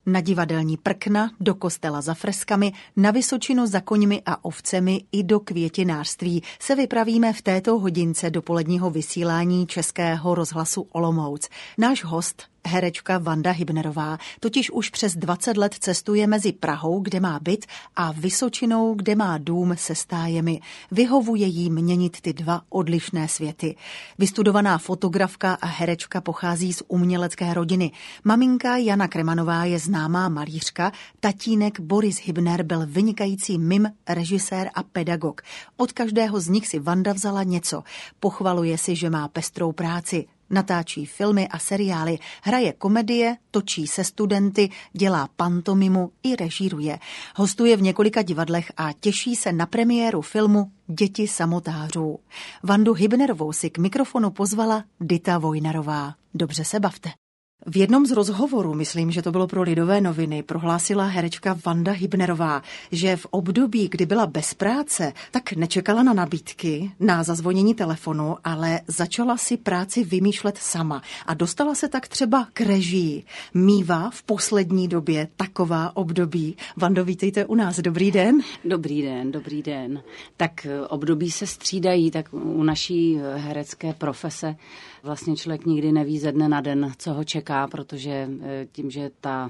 Na divadelní prkna, do kostela za freskami, na Vysočinu za koňmi a ovcemi i do květinářství se vypravíme v této hodince dopoledního vysílání Českého rozhlasu Olomouc. Náš host, herečka Vanda Hybnerová, totiž už přes 20 let cestuje mezi Prahou, kde má byt, a Vysočinou, kde má dům se stájemi. Vyhovuje jí měnit ty dva odlišné světy. Vystudovaná fotografka a herečka pochází z umělecké rodiny. Maminka Jana Kremanová je známá malířka, tatínek Boris Hybner byl vynikající mim, režisér a pedagog. Od každého z nich si Vanda vzala něco. Pochvaluje si, že má pestrou práci. Natáčí filmy a seriály, hraje komedie, točí se studenty, dělá pantomimu i režíruje. Hostuje v několika divadlech a těší se na premiéru filmu Děti samotářů. Vandu Hybnerovou si k mikrofonu pozvala Dita Vojnarová. Dobře se bavte. V jednom z rozhovorů, myslím, že to bylo pro Lidové noviny, prohlásila herečka Vanda Hybnerová, že v období, kdy byla bez práce, tak nečekala na nabídky, na zazvonění telefonu, ale začala si práci vymýšlet sama a dostala se tak třeba k režii. Mívá v poslední době taková období. Vando, vítejte u nás. Dobrý den. Dobrý den. Tak období se střídají, tak u naší herecké profese vlastně člověk nikdy neví ze dne na den, co ho čeká, protože tím, že ta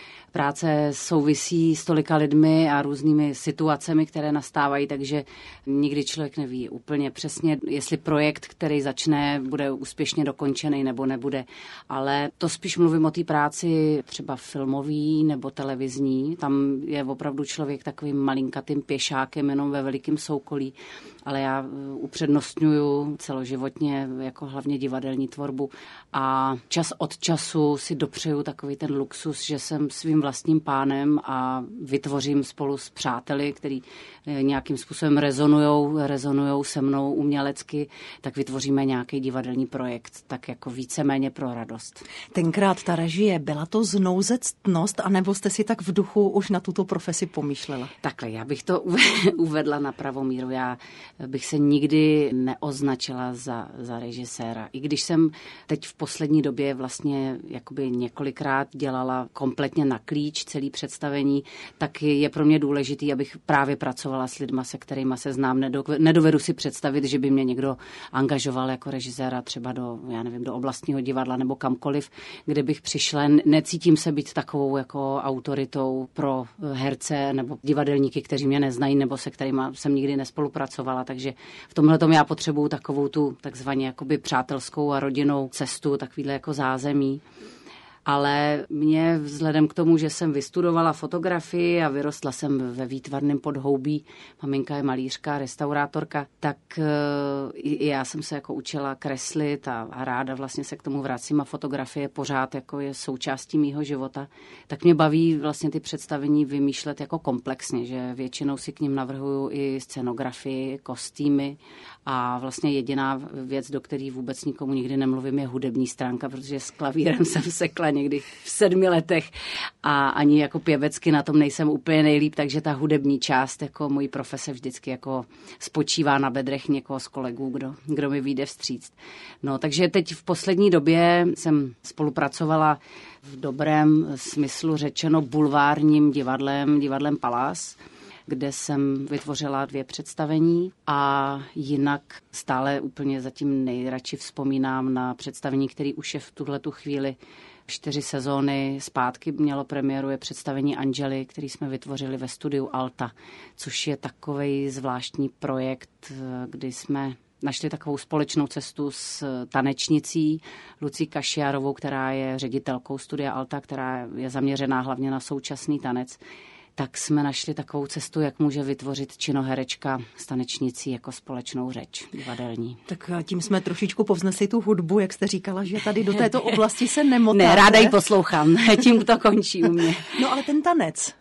práce souvisí s tolika lidmi a různými situacemi, které nastávají, takže nikdy člověk neví úplně přesně, jestli projekt, který začne, bude úspěšně dokončený nebo nebude. Ale to spíš mluvím o té práci třeba filmový nebo televizní. Tam je opravdu člověk takovým malinkatým pěšákem jenom ve velikém soukolí. Ale já upřednostňuju celoživotně jako hlavně divadelní tvorbu a čas od času si dopřeju takový ten luxus, že jsem svým vlastním pánem a vytvořím spolu s přáteli, který nějakým způsobem rezonujou se mnou umělecky, tak vytvoříme nějaký divadelní projekt, tak jako víceméně pro radost. Tenkrát ta režie, byla to znouzectnost, anebo jste si tak v duchu už na tuto profesi pomýšlela? Takhle, já bych to uvedla na pravou míru. Já bych se nikdy neoznačila za režiséra. I když jsem teď v poslední době vlastně jakoby několikrát dělala kompletně na klíč celý představení, tak je pro mě důležitý, abych právě pracovala s lidma, se kterýma se znám. Nedovedu si představit, že by mě někdo angažoval jako režiséra třeba do oblastního divadla nebo kamkoliv, kde bych přišla. Necítím se být takovou jako autoritou pro herce nebo divadelníky, kteří mě neznají nebo se kterými jsem nikdy nespolupracovala. Takže v tomhletom já potřebuju takovou tu takzvaně jakoby přátelskou a rodinnou cestu, takovýhle jako zázemí. Ale mě vzhledem k tomu, že jsem vystudovala fotografii a vyrostla jsem ve Výtvarném Podhoubí, maminka je malířka, restaurátorka, tak i já jsem se jako učila kreslit a ráda vlastně se k tomu vracím a fotografie pořád jako je součástí mýho života. Tak mě baví vlastně ty představení vymýšlet jako komplexně, že většinou si k nim navrhuju i scenografii, kostýmy a vlastně jediná věc, do které vůbec nikomu nikdy nemluvím, je hudební stránka, protože s klavírem jsem sekla někdy v 7 letech a ani jako pěvecky na tom nejsem úplně nejlíp, takže ta hudební část jako mojí profese vždycky jako spočívá na bedrech někoho z kolegů, kdo mi vyjde vstříc. No, takže teď v poslední době jsem spolupracovala v dobrém smyslu řečeno bulvárním divadlem Pallas, kde jsem vytvořila 2 představení a jinak stále úplně zatím nejradši vzpomínám na představení, který už je v tuhletu chvíli 4 sezóny zpátky mělo premiéru, je představení Angely, který jsme vytvořili ve studiu Alta, což je takovej zvláštní projekt, kdy jsme našli takovou společnou cestu s tanečnicí Lucí Kašiárovou, která je ředitelkou studia Alta, která je zaměřená hlavně na současný tanec. Tak jsme našli takovou cestu, jak může vytvořit činoherečka s tanečnicí jako společnou řeč divadelní. Tak tím jsme trošičku povznesli tu hudbu, jak jste říkala, že tady do této oblasti se nemotáte. Ne, ráda ji poslouchám, tím to končí u mě. No ale ten tanec?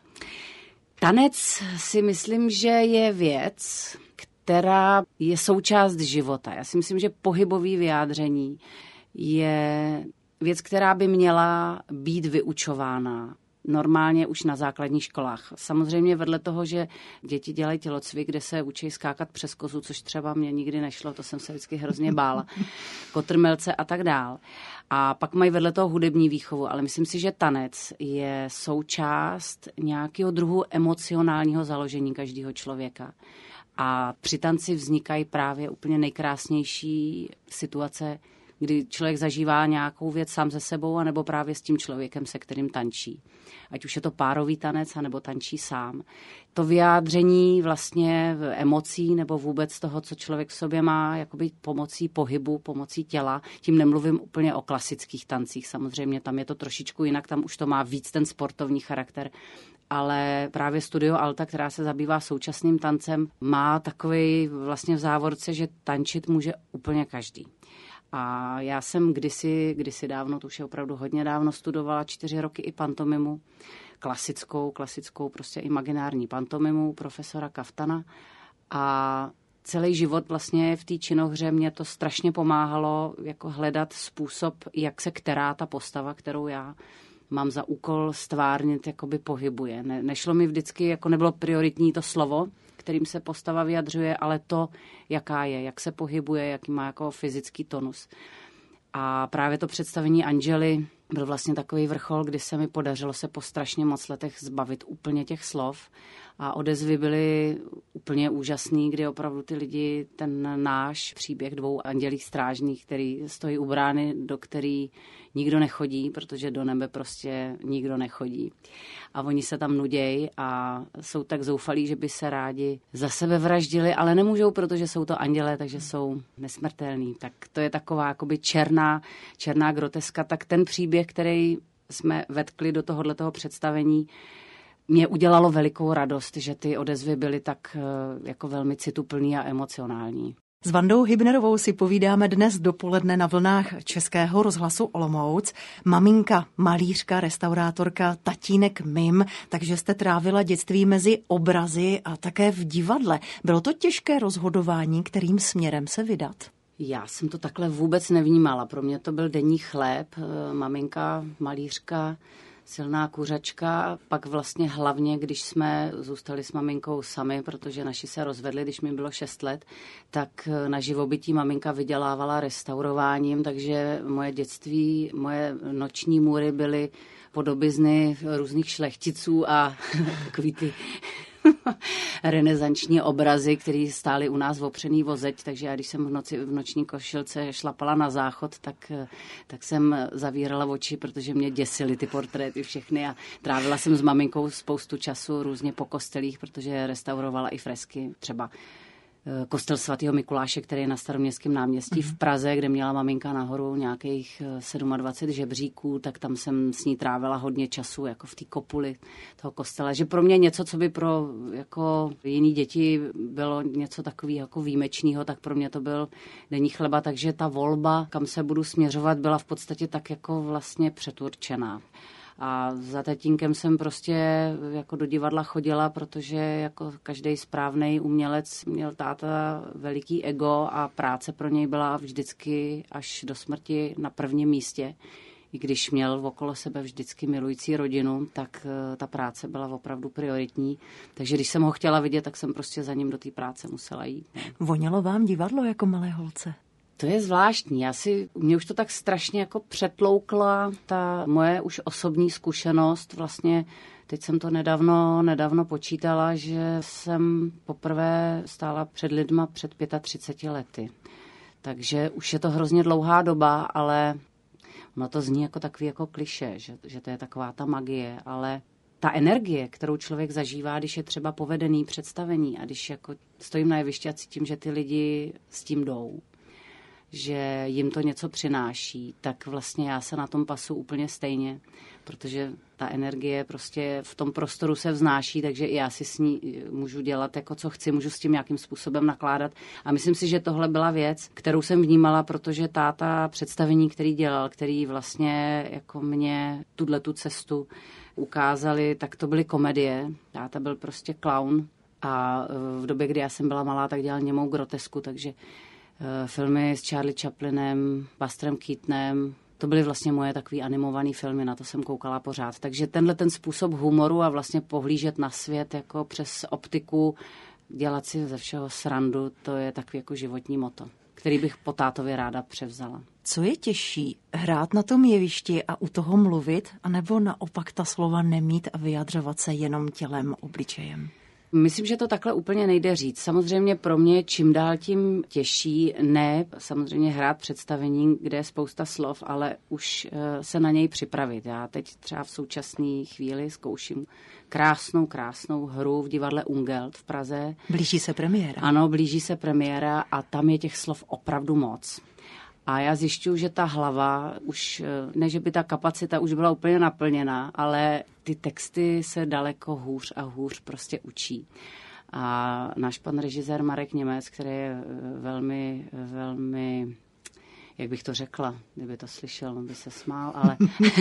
Tanec si myslím, že je věc, která je součást života. Já si myslím, že pohybové vyjádření je věc, která by měla být vyučována normálně už na základních školách. Samozřejmě vedle toho, že děti dělají tělocvik, kde se učí skákat přes kozu, což třeba mě nikdy nešlo, to jsem se vždycky hrozně bála, kotrmelce a tak dál. A pak mají vedle toho hudební výchovu, ale myslím si, že tanec je součást nějakého druhu emocionálního založení každého člověka. A při tanci vznikají právě úplně nejkrásnější situace, kdy člověk zažívá nějakou věc sám se sebou, anebo právě s tím člověkem, se kterým tančí. Ať už je to párový tanec, anebo tančí sám. To vyjádření vlastně emocí nebo vůbec toho, co člověk v sobě má, jakoby pomocí pohybu, pomocí těla. Tím nemluvím úplně o klasických tancích, samozřejmě tam je to trošičku jinak, tam už to má víc ten sportovní charakter. Ale právě Studio Alta, která se zabývá současným tancem, má takový vlastně v závorce, že tančit může úplně každý. A já jsem kdysi dávno, to už je opravdu hodně dávno, studovala 4 roky i pantomimu, klasickou prostě imaginární pantomimu profesora Kaftana. A celý život vlastně v té činohře mě to strašně pomáhalo jako hledat způsob, jak se která ta postava, kterou já mám za úkol stvárnit, jakoby pohybuje. Nešlo mi vždycky, jako nebylo prioritní to slovo, kterým se postava vyjadřuje, ale to, jaká je, jak se pohybuje, jaký má jako fyzický tonus. A právě to představení Angely byl vlastně takový vrchol, kdy se mi podařilo se po strašně moc letech zbavit úplně těch slov a odezvy byly úplně úžasný, kdy opravdu ty lidi, ten náš příběh 2 andělích strážných, který stojí u brány, do který nikdo nechodí, protože do nebe prostě nikdo nechodí. A oni se tam nudějí a jsou tak zoufalí, že by se rádi za sebe vraždili, ale nemůžou, protože jsou to andělé, takže jsou nesmrtelní. Tak to je taková jakoby černá groteska. Tak ten příběh, který jsme vetkli do tohoto představení, mě udělalo velikou radost, že ty odezvy byly tak jako velmi cituplný a emocionální. S Vandou Hybnerovou si povídáme dnes dopoledne na vlnách Českého rozhlasu Olomouc. Maminka, malířka, restaurátorka, tatínek mim, takže jste trávila dětství mezi obrazy a také v divadle. Bylo to těžké rozhodování, kterým směrem se vydat? Já jsem to takhle vůbec nevnímala. Pro mě to byl denní chléb, maminka, malířka, silná kuřačka. Pak vlastně hlavně, když jsme zůstali s maminkou sami, protože naši se rozvedli, když mi bylo 6 let, tak na živobytí maminka vydělávala restaurováním, takže moje dětství, moje noční můry byly podobizny různých šlechticů a takový ty renesanční obrazy, které stály u nás v opřený vozeď, takže já, když jsem v noční košilce šlapala na záchod, tak jsem zavírala oči, protože mě děsily ty portréty všechny a trávila jsem s maminkou spoustu času různě po kostelích, protože restaurovala i fresky, třeba kostel svatého Mikuláše, který je na Staroměstském náměstí v Praze, kde měla maminka nahoru nějakých 27 žebříků, tak tam jsem s ní trávila hodně času, jako v té kopuli toho kostela. Že pro mě něco, co by pro jako jiný děti bylo něco takového jako výjimečného, tak pro mě to byl denní chleba, takže ta volba, kam se budu směřovat, byla v podstatě tak jako vlastně předurčená. A za tatínkem jsem prostě jako do divadla chodila, protože jako každý správnej umělec měl táta veliký ego a práce pro něj byla vždycky až do smrti na prvním místě. I když měl okolo sebe vždycky milující rodinu, tak ta práce byla opravdu prioritní. Takže když jsem ho chtěla vidět, tak jsem prostě za ním do té práce musela jít. Vonělo vám divadlo jako malé holce? To je zvláštní. Mě už to tak strašně jako přetloukla ta moje už osobní zkušenost. Vlastně teď jsem to nedávno počítala, že jsem poprvé stála před lidma před 35 lety. Takže už je to hrozně dlouhá doba, ale ono to zní jako takový jako klišé, že to je taková ta magie, ale ta energie, kterou člověk zažívá, když je třeba povedený představení a když jako stojím na jevišti a cítím, že ty lidi s tím jdou, že jim to něco přináší, tak vlastně já se na tom pasu úplně stejně, protože ta energie prostě v tom prostoru se vznáší, takže i já si s ní můžu dělat jako co chci, můžu s tím nějakým způsobem nakládat a myslím si, že tohle byla věc, kterou jsem vnímala, protože táta představení, který dělal, který vlastně jako mě tu cestu ukázali, tak to byly komedie. Táta byl prostě klaun a v době, kdy já jsem byla malá, tak dělal němou grotesku, takže filmy s Charlie Chaplinem, Busterem Keatonem, To byly vlastně moje takový animovaný filmy, na to jsem koukala pořád. Takže tenhle ten způsob humoru a vlastně pohlížet na svět jako přes optiku, dělat si ze všeho srandu, to je takový jako životní motto, který bych po tátově ráda převzala. Co je těžší, hrát na tom jevišti a u toho mluvit, anebo naopak ta slova nemít a vyjadřovat se jenom tělem, obličejem? Myslím, že to takhle úplně nejde říct. Samozřejmě pro mě čím dál tím těžší, ne samozřejmě hrát představení, kde je spousta slov, ale už se na něj připravit. Já teď třeba v současné chvíli zkouším krásnou hru v divadle Ungelt v Praze. Blíží se premiéra. Ano, blíží se premiéra a tam je těch slov opravdu moc. A já zjišťuju, že ta hlava už, ne, že by ta kapacita už byla úplně naplněná, ale ty texty se daleko hůř a hůř prostě učí. A náš pan režisér Marek Němec, který je velmi, jak bych to řekla, kdyby to slyšel, on by se smál, ale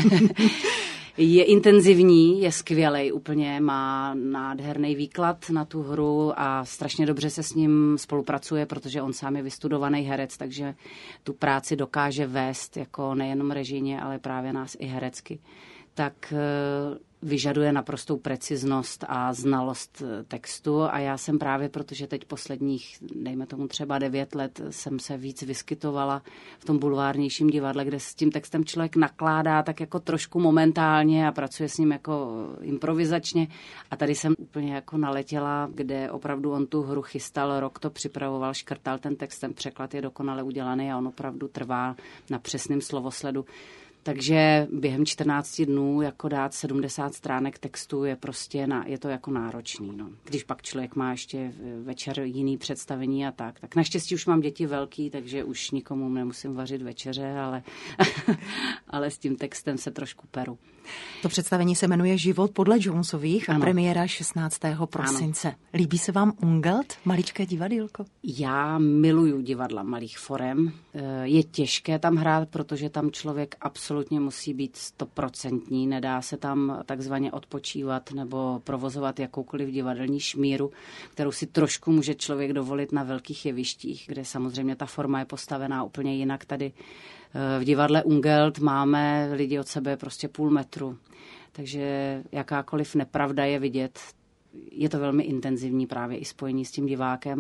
je intenzivní, je skvělej úplně, má nádherný výklad na tu hru a strašně dobře se s ním spolupracuje, protože on sám je vystudovaný herec, takže tu práci dokáže vést jako nejenom režijně, ale právě nás i herecky. Tak vyžaduje naprostou preciznost a znalost textu a já jsem právě, protože teď posledních, dejme tomu třeba 9 let, jsem se víc vyskytovala v tom bulvárnějším divadle, kde s tím textem člověk nakládá tak jako trošku momentálně a pracuje s ním jako improvizačně a tady jsem úplně jako naletěla, kde opravdu on tu hru chystal, rok to připravoval, škrtal ten text, ten překlad je dokonale udělaný a on opravdu trvá na přesném slovosledu. Takže během 14 dnů jako dát 70 stránek textu je prostě je to jako náročný. No. Když pak člověk má ještě večer jiný představení a tak naštěstí už mám děti velký, takže už nikomu nemusím vařit večeře, ale s tím textem se trošku peru. To představení se jmenuje Život podle Jonesových a premiéra 16. prosince. Ano. Líbí se vám Ungelt, maličké divadýlko? Já miluju divadla malých forem. Je těžké tam hrát, protože tam člověk absolutně musí být 100%. Nedá se tam takzvaně odpočívat nebo provozovat jakoukoliv divadelní šmíru, kterou si trošku může člověk dovolit na velkých jevištích, kde samozřejmě ta forma je postavená úplně jinak. Tady v divadle Ungelt máme lidi od sebe prostě půl metru, takže jakákoliv nepravda je vidět. Je to velmi intenzivní právě i spojení s tím divákem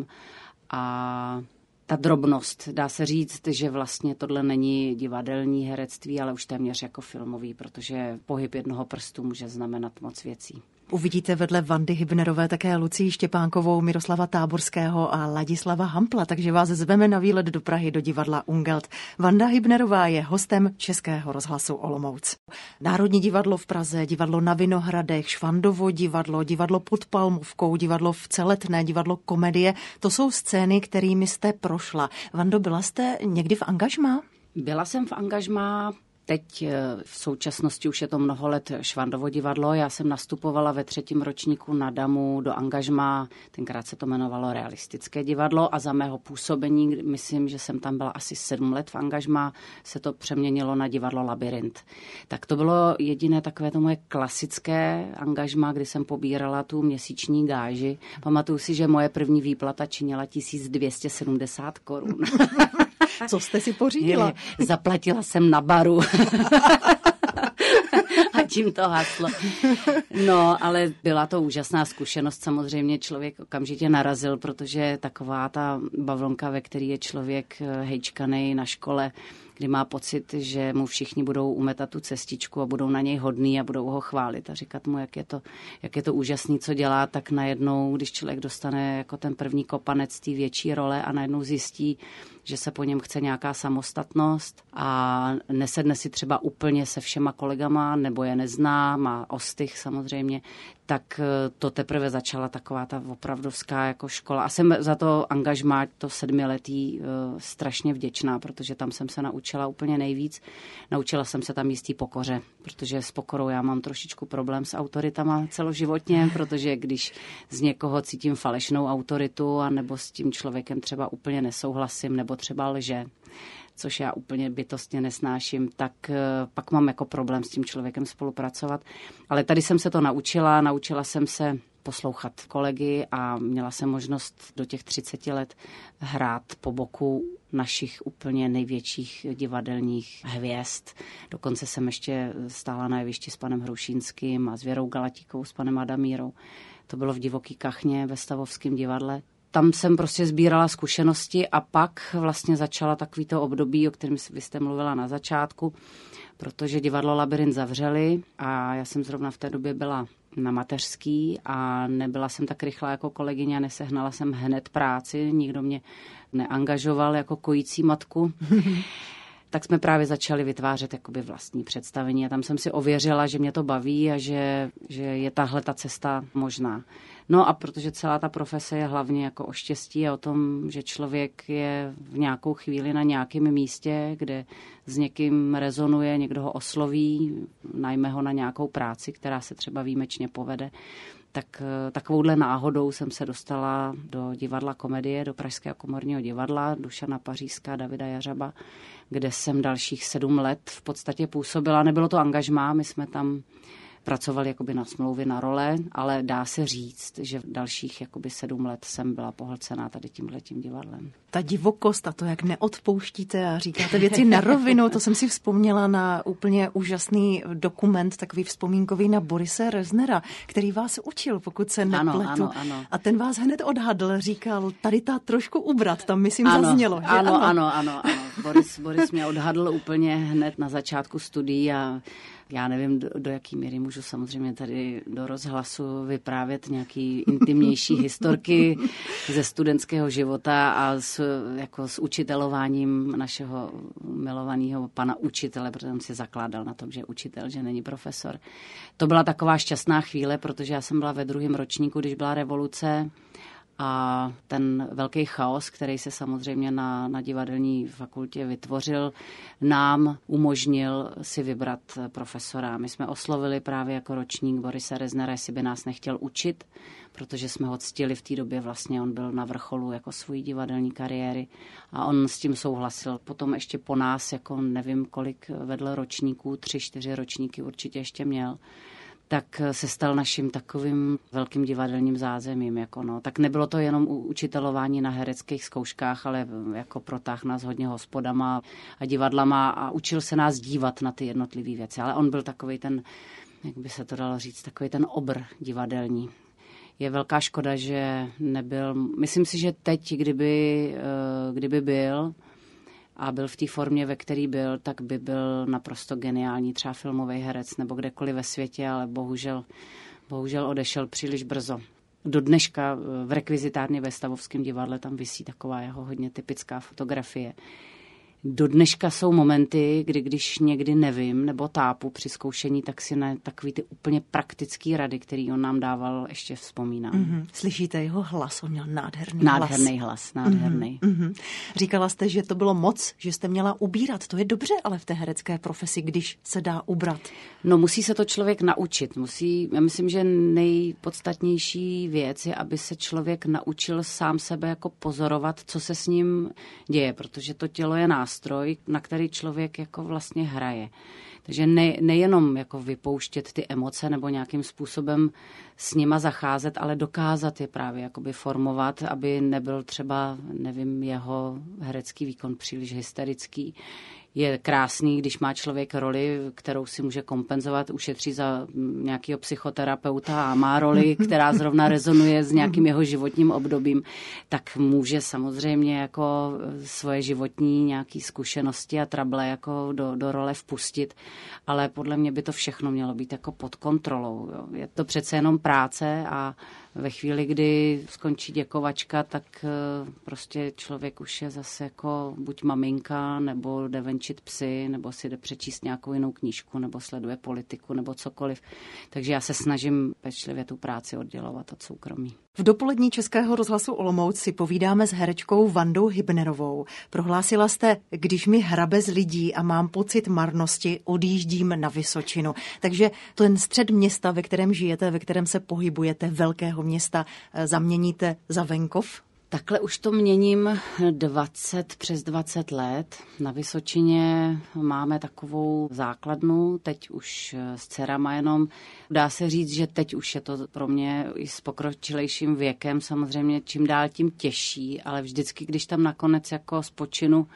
a ta drobnost. Dá se říct, že vlastně tohle není divadelní herectví, ale už téměř jako filmový, protože pohyb jednoho prstu může znamenat moc věcí. Uvidíte vedle Vandy Hybnerové také Lucii Štěpánkovou, Miroslava Táborského a Ladislava Hampla, takže vás zveme na výlet do Prahy do divadla Ungelt. Vanda Hybnerová je hostem Českého rozhlasu Olomouc. Národní divadlo v Praze, divadlo na Vinohradech, Švandovo divadlo, divadlo pod Palmovkou, divadlo v Celetné, divadlo Komedie. To jsou scény, kterými jste prošla. Vando, byla jste někdy v angažmá? Byla jsem v angažmá. Teď v současnosti už je to mnoho let Švandovo divadlo. Já jsem nastupovala ve 3. ročníku na Damu do angažmá, tenkrát se to jmenovalo Realistické divadlo a za mého působení, myslím, že jsem tam byla asi 7 let v angažmá, se to přeměnilo na divadlo Labyrint. Tak to bylo jediné takové to moje klasické angažmá, kdy jsem pobírala tu měsíční gáži. Pamatuju si, že moje první výplata činila 1270 korun. Co jste si pořídila? Zaplatila jsem na baru. A tím to haslo. No, ale byla to úžasná zkušenost. Samozřejmě člověk okamžitě narazil, protože taková ta bavlonka, ve který je člověk hejčkanej na škole, kdy má pocit, že mu všichni budou umetat tu cestičku a budou na něj hodný a budou ho chválit a říkat mu, jak je to úžasný, co dělá, tak najednou, když člověk dostane jako ten první kopanec té větší role a najednou zjistí, že se po něm chce nějaká samostatnost a nesedne si třeba úplně se všema kolegama, nebo je nezná, má ostych samozřejmě, tak to teprve začala taková ta opravdovská jako škola. A jsem za to angažmá, to 7letý, strašně vděčná, protože tam jsem se naučila úplně nejvíc. Naučila jsem se tam jistý pokoře, protože s pokorou já mám trošičku problém s autoritama celoživotně, protože když z někoho cítím falešnou autoritu a nebo s tím člověkem třeba úplně nesouhlasím, nebo třeba lže, což já úplně bytostně nesnáším, tak pak mám jako problém s tím člověkem spolupracovat. Ale tady jsem se to naučila jsem se poslouchat kolegy a měla jsem možnost do těch 30 let hrát po boku našich úplně největších divadelních hvězd. Dokonce jsem ještě stála na jevišti s panem Hrušínským a s Věrou Galatíkou, s panem Adamírou. To bylo v Divoký Kachně ve Stavovském divadle. Tam jsem prostě sbírala zkušenosti a pak vlastně začala takovýto období, o kterém vy jste mluvila na začátku, protože divadlo Labyrint zavřeli a já jsem zrovna v té době byla na mateřský a nebyla jsem tak rychlá jako kolegyně a nesehnala jsem hned práci, nikdo mě neangažoval jako kojící matku. Tak jsme právě začali vytvářet jakoby vlastní představení a tam jsem si ověřila, že mě to baví a že je tahle ta cesta možná. No a protože celá ta profese je hlavně jako o štěstí a o tom, že člověk je v nějakou chvíli na nějakém místě, kde s někým rezonuje, někdo ho osloví, najme ho na nějakou práci, která se třeba výjimečně povede, tak takovouhle náhodou jsem se dostala do divadla Komedie, do Pražského komorního divadla, Dušana Pařížská, Davida Jařaba, kde jsem dalších 7 let v podstatě působila. Nebylo to angažmá, my jsme tam pracovali jakoby na smlouvy, na role, ale dá se říct, že v dalších jakoby 7 let jsem byla pohlcená tady tímhletím divadlem. Ta divokost a to, jak neodpouštíte a říkáte věci na rovinu, to jsem si vzpomněla na úplně úžasný dokument, takový vzpomínkový na Borise Reznera, který vás učil, pokud se nepletu. Ano. A ten vás hned odhadl, říkal, tady ta trošku ubrat, tam myslím zaznělo. Ano. Boris mě odhadl úplně hned na začátku studií a já nevím, do jaký míry můžu samozřejmě tady do rozhlasu vyprávět nějaký intimnější historky ze studentského života a s učitelováním našeho milovaného pana učitele, protože on si zakládal na tom, že je učitel, že není profesor. To byla taková šťastná chvíle, protože já jsem byla ve 2. ročníku, když byla revoluce, a ten velký chaos, který se samozřejmě na divadelní fakultě vytvořil, nám umožnil si vybrat profesora. My jsme oslovili právě jako ročník Borise Reznera, jestli by nás nechtěl učit, protože jsme ho ctili v té době, vlastně on byl na vrcholu jako svojí divadelní kariéry a on s tím souhlasil. Potom ještě po nás, jako nevím kolik vedl ročníků, 3-4 ročníky určitě ještě měl, tak se stal naším takovým velkým divadelním zázemím. Tak nebylo to jenom učitelování na hereckých zkouškách, ale jako protáh nás hodně hospodama a divadlama a učil se nás dívat na ty jednotlivé věci. Ale on byl takový ten, jak by se to dalo říct, takový ten obr divadelní. Je velká škoda, že nebyl. Myslím si, že teď, kdyby byl a byl v té formě, ve který byl, tak by byl naprosto geniální, třeba filmový herec nebo kdekoliv ve světě, ale bohužel odešel příliš brzo. Do dneška v rekvizitárně ve Stavovském divadle tam visí taková jeho hodně typická fotografie. Do dneška jsou momenty, kdy když někdy nevím nebo tápu při zkoušení, tak si na takový ty úplně praktický rady, který on nám dával, ještě vzpomínám. Slyšíte jeho hlas? On měl nádherný hlas. Nádherný. Říkala jste, že to bylo moc, že jste měla ubírat. To je dobře, ale v té herecké profesi, když se dá ubrat. No, musí se to člověk naučit. Já myslím, že nejpodstatnější věc je, aby se člověk naučil sám sebe jako pozorovat, co se s ním děje, protože to tělo je nástroj, na který člověk jako vlastně hraje. Takže nejenom jako vypouštět ty emoce nebo nějakým způsobem s nima zacházet, ale dokázat je právě jakoby formovat, aby nebyl třeba, nevím, jeho herecký výkon příliš hysterický. Je krásný, když má člověk roli, kterou si může kompenzovat, ušetří za nějakého psychoterapeuta a má roli, která zrovna rezonuje s nějakým jeho životním obdobím, tak může samozřejmě jako svoje životní nějaké zkušenosti a trable jako do role vpustit, ale podle mě by to všechno mělo být jako pod kontrolou. Jo. Je to přece jenom práce a ve chvíli, kdy skončí děkovačka, tak prostě člověk už je zase jako buď maminka, nebo jde venčit psy, nebo si jde přečíst nějakou jinou knížku, nebo sleduje politiku, nebo cokoliv. Takže já se snažím pečlivě tu práci oddělovat od soukromí. V dopolední Českého rozhlasu Olomouc si povídáme s herečkou Vandou Hybnerovou. Prohlásila jste, když mi hrabe z lidí a mám pocit marnosti, odjíždím na Vysočinu. Takže ten střed města, ve kterém žijete, ve kterém se pohybujete, velkého města, zaměníte za venkov? Takhle už to měním přes 20 let. Na Vysočině máme takovou základnu, teď už s dcerama jenom. Dá se říct, že teď už je to pro mě i s pokročilejším věkem samozřejmě čím dál tím těžší, ale vždycky, když tam nakonec jako spočinu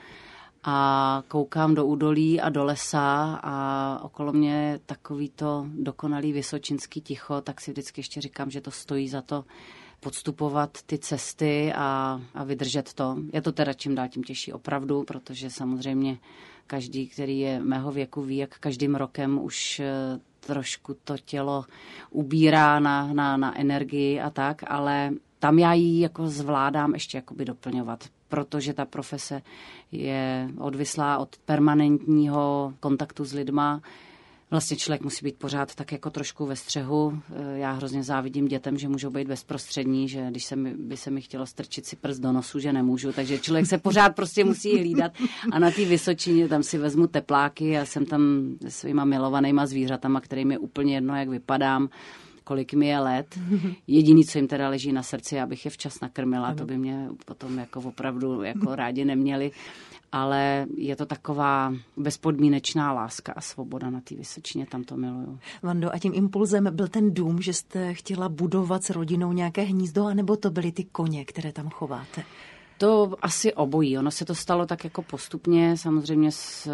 a koukám do údolí a do lesa a okolo mě takový to dokonalý vysočinský ticho, tak si vždycky ještě říkám, že to stojí za to podstupovat ty cesty a vydržet to. Je to teda čím dál tím těžší opravdu, protože samozřejmě každý, který je mého věku, ví, jak každým rokem už trošku to tělo ubírá na energii a tak, ale tam já ji jako zvládám ještě jakoby doplňovat, protože ta profese je odvislá od permanentního kontaktu s lidma. Vlastně člověk musí být pořád tak jako trošku ve střehu. Já hrozně závidím dětem, že můžou být bezprostřední, že když by se mi chtělo strčit si prst do nosu, že nemůžu, takže člověk se pořád prostě musí hlídat. A na té Vysočině tam si vezmu tepláky a jsem tam se svýma milovanýma zvířatama, kterým je úplně jedno, jak vypadám, kolik mi je let. Jediný, co jim teda leží na srdci, abych je včas nakrmila, ano. To by mě potom jako opravdu jako rádi neměli. Ale je to taková bezpodmínečná láska a svoboda na té Vysočině, tam to miluju. Vando, a tím impulzem byl ten dům, že jste chtěla budovat s rodinou nějaké hnízdo, anebo to byly ty koně, které tam chováte? To asi obojí. Ono se to stalo tak jako postupně. Samozřejmě,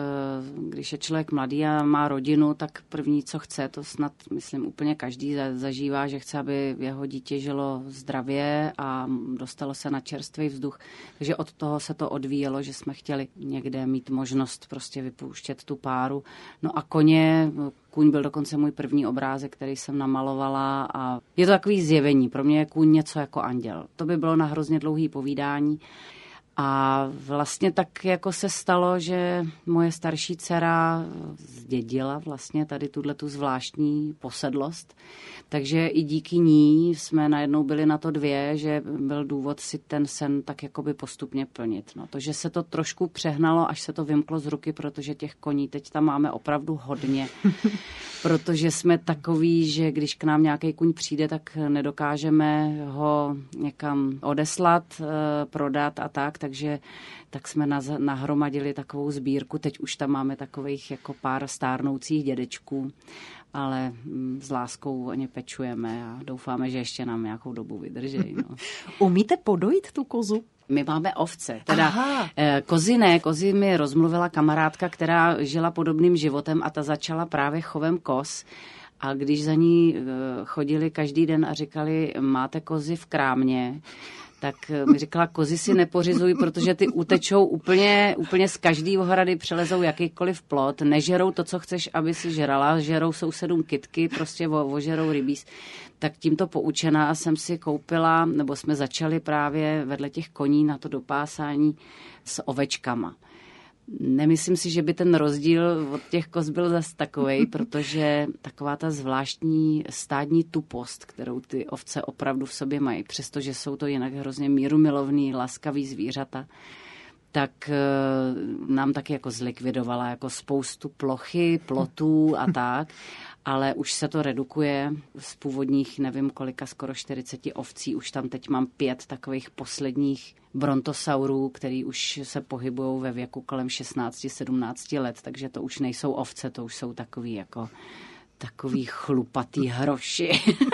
když je člověk mladý a má rodinu, tak první, co chce, to snad, myslím, úplně každý zažívá, že chce, aby jeho dítě žilo zdravě a dostalo se na čerstvý vzduch. Takže od toho se to odvíjelo, že jsme chtěli někde mít možnost prostě vypouštět tu páru. No a kůň byl dokonce můj první obrázek, který jsem namalovala a je to takový zjevení. Pro mě je kůň něco jako anděl. To by bylo na hrozně dlouhý povídání. A vlastně tak jako se stalo, že moje starší dcera zdědila vlastně tady tu zvláštní posedlost. Takže i díky ní jsme najednou byli na to dvě, že byl důvod si ten sen tak jakoby postupně plnit. No, to, že se to trošku přehnalo, až se to vymklo z ruky, protože těch koní teď tam máme opravdu hodně. Protože jsme takový, že když k nám nějaký kuň přijde, tak nedokážeme ho někam odeslat, prodat a takže tak jsme nahromadili takovou sbírku. Teď už tam máme takových jako pár stárnoucích dědečků, ale s láskou o ně pečujeme a doufáme, že ještě nám nějakou dobu vydrží. No. Umíte podojit tu kozu? My máme ovce, teda kozy mi rozmluvila kamarádka, která žila podobným životem a ta začala právě chovem koz. A když za ní chodili každý den a říkali, máte kozy v krámě, tak mi říkala, kozy si nepořizuj, protože ty utečou úplně z každý ohrady, přelezou jakýkoliv plot, nežerou to, co chceš, aby si žrala, žerou sousedům kytky, prostě ožerou rybíz. Tak tímto poučená jsem si koupila, nebo jsme začali právě vedle těch koní na to dopásání s ovečkama. Nemyslím si, že by ten rozdíl od těch koz byl zas takovej, protože taková ta zvláštní stádní tupost, kterou ty ovce opravdu v sobě mají, přestože jsou to jinak hrozně mírumilovný, laskavý zvířata, tak nám taky jako zlikvidovala jako spoustu plochy, plotů a tak, ale už se to redukuje z původních, nevím kolika, skoro 40 ovcí, už tam teď mám 5 takových posledních brontosaurů, který už se pohybují ve věku kolem 16-17 let, takže to už nejsou ovce, to už jsou takový chlupatý hroši.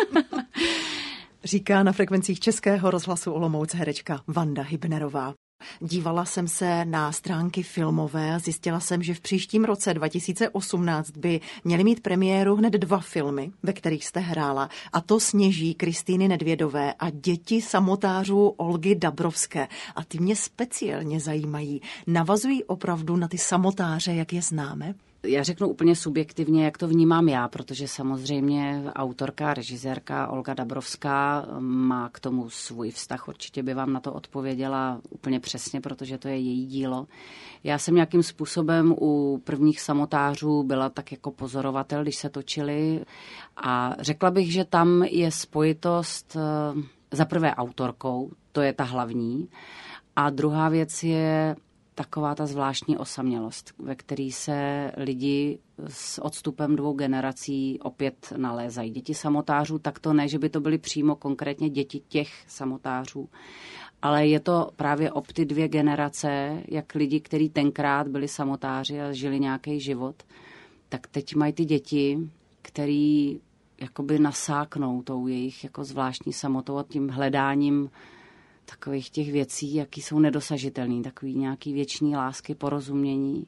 Říká na frekvencích Českého rozhlasu Olomouc herečka Vanda Hybnerová. Dívala jsem se na stránky filmové a zjistila jsem, že v příštím roce 2018 by měly mít premiéru hned 2 filmy, ve kterých jste hrála, a to Sněží Kristýny Nedvědové a Děti samotářů Olgy Dabrovské. A ty mě speciálně zajímají. Navazují opravdu na ty samotáře, jak je známe? Já řeknu úplně subjektivně, jak to vnímám já, protože samozřejmě autorka, režisérka Olga Dabrovská má k tomu svůj vztah. Určitě by vám na to odpověděla úplně přesně, protože to je její dílo. Já jsem nějakým způsobem u prvních samotářů byla tak jako pozorovatel, když se točili, a řekla bych, že tam je spojitost za prvé autorkou, to je ta hlavní, a druhá věc je taková ta zvláštní osamělost, ve který se lidi s odstupem 2 generací opět nalézají. Děti samotářů, tak to ne, že by to byly přímo konkrétně děti těch samotářů, ale je to právě ob ty 2 generace, jak lidi, kteří tenkrát byli samotáři a žili nějaký život, tak teď mají ty děti, který jakoby nasáknou tou jejich jako zvláštní samotou a tím hledáním takových těch věcí, jaký jsou nedosažitelný, takový nějaký věčný lásky, porozumění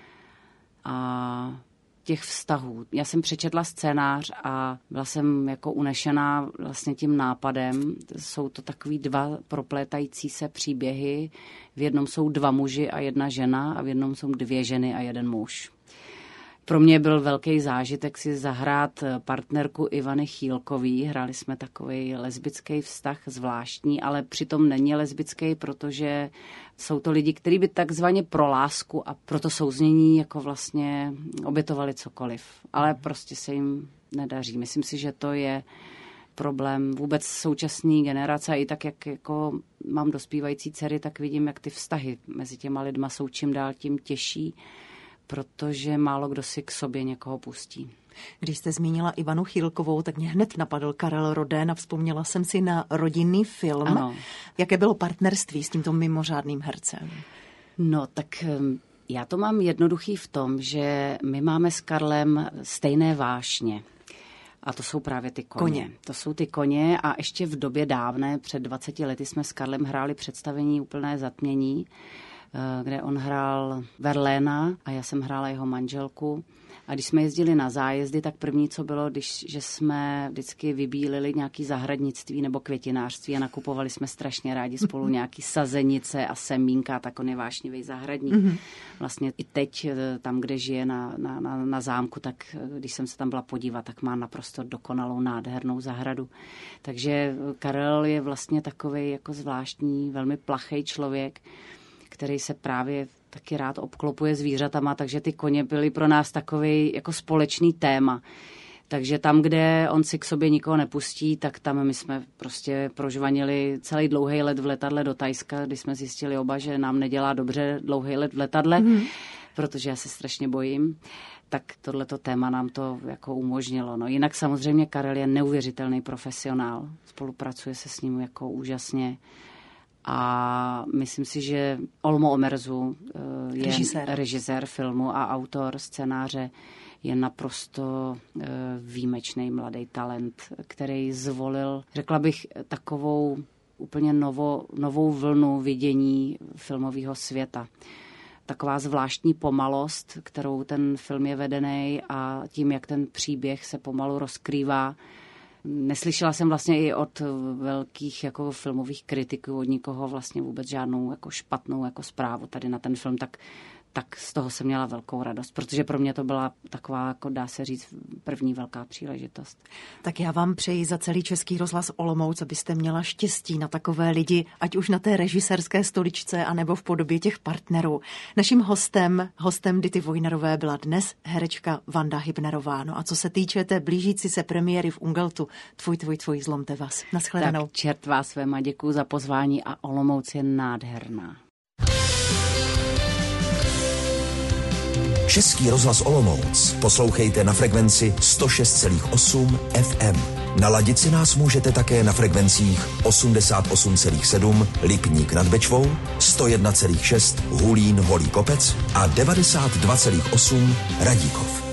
a těch vztahů. Já jsem přečetla scénář a byla jsem jako unešená vlastně tím nápadem. Jsou to takový 2 proplétající se příběhy. V jednom jsou 2 muži a 1 žena a v jednom jsou 2 ženy a 1 muž. Pro mě byl velký zážitek si zahrát partnerku Ivany Chýlkový. Hráli jsme takový lesbický vztah zvláštní, ale přitom není lesbický, protože jsou to lidi, kteří by takzvaně pro lásku a pro to souznění jako vlastně obětovali cokoliv. Ale prostě se jim nedaří. Myslím si, že to je problém vůbec současné generace. I tak, jak jako mám dospívající dcery, tak vidím, jak ty vztahy mezi těma lidma jsou čím dál tím těžší, protože málo kdo si k sobě někoho pustí. Když jste zmínila Ivanu Chýlkovou, tak mě hned napadl Karel Rodén a vzpomněla jsem si na rodinný film. Ano. Jaké bylo partnerství s tímto mimořádným hercem? No, tak já to mám jednoduchý v tom, že my máme s Karlem stejné vášně. A to jsou právě ty koně. To jsou ty koně a ještě v době dávné, před 20 lety, jsme s Karlem hráli představení Úplné zatmění, kde on hrál Verléna a já jsem hrála jeho manželku. A když jsme jezdili na zájezdy, tak první, co bylo, že jsme vždycky vybílili nějaký zahradnictví nebo květinářství a nakupovali jsme strašně rádi spolu nějaký sazenice a semínka, tak on je vášnivý zahradník. Vlastně i teď tam, kde žije na zámku, tak když jsem se tam byla podívat, tak má naprosto dokonalou, nádhernou zahradu. Takže Karel je vlastně takovej jako zvláštní, velmi plachej člověk, který se právě taky rád obklopuje zvířatama, takže ty koně byly pro nás takový jako společný téma. Takže tam, kde on si k sobě nikoho nepustí, tak tam my jsme prostě prožvanili celý dlouhý let v letadle do Thajska, kdy jsme zjistili oba, že nám nedělá dobře dlouhý let v letadle, protože já se strašně bojím. Tak tohleto téma nám to jako umožnilo. No, jinak samozřejmě Karel je neuvěřitelný profesionál. Spolupracuje se s ním jako úžasně. A myslím si, že Olmo Omerzu je režisér filmu a autor scénáře, je naprosto výjimečný mladý talent, který zvolil, řekla bych, takovou úplně novou vlnu vidění filmového světa. Taková zvláštní pomalost, kterou ten film je vedený a tím, jak ten příběh se pomalu rozkrývá. Neslyšela jsem vlastně i od velkých jako filmových kritiků, od nikoho vlastně vůbec žádnou jako špatnou jako zprávu tady na ten film, tak z toho jsem měla velkou radost, protože pro mě to byla taková, jako dá se říct, první velká příležitost. Tak já vám přeji za celý Český rozhlas Olomouc, abyste měla štěstí na takové lidi, ať už na té režisérské stoličce, anebo v podobě těch partnerů. Naším hostem Dity Vojnerové byla dnes herečka Vanda Hybnerová. No a co se týče té blížící se premiéry v Ungeltu, tvoj, zlomte vás. Naschledanou. Tak čert vás vema, děkuju za pozvání a Olomouc je nádherná. Český rozhlas Olomouc poslouchejte na frekvenci 106,8 FM. Naladit si nás můžete také na frekvencích 88,7 Lipník nad Bečvou, 101,6 Hulín Holý Kopec a 92,8 Radíkov.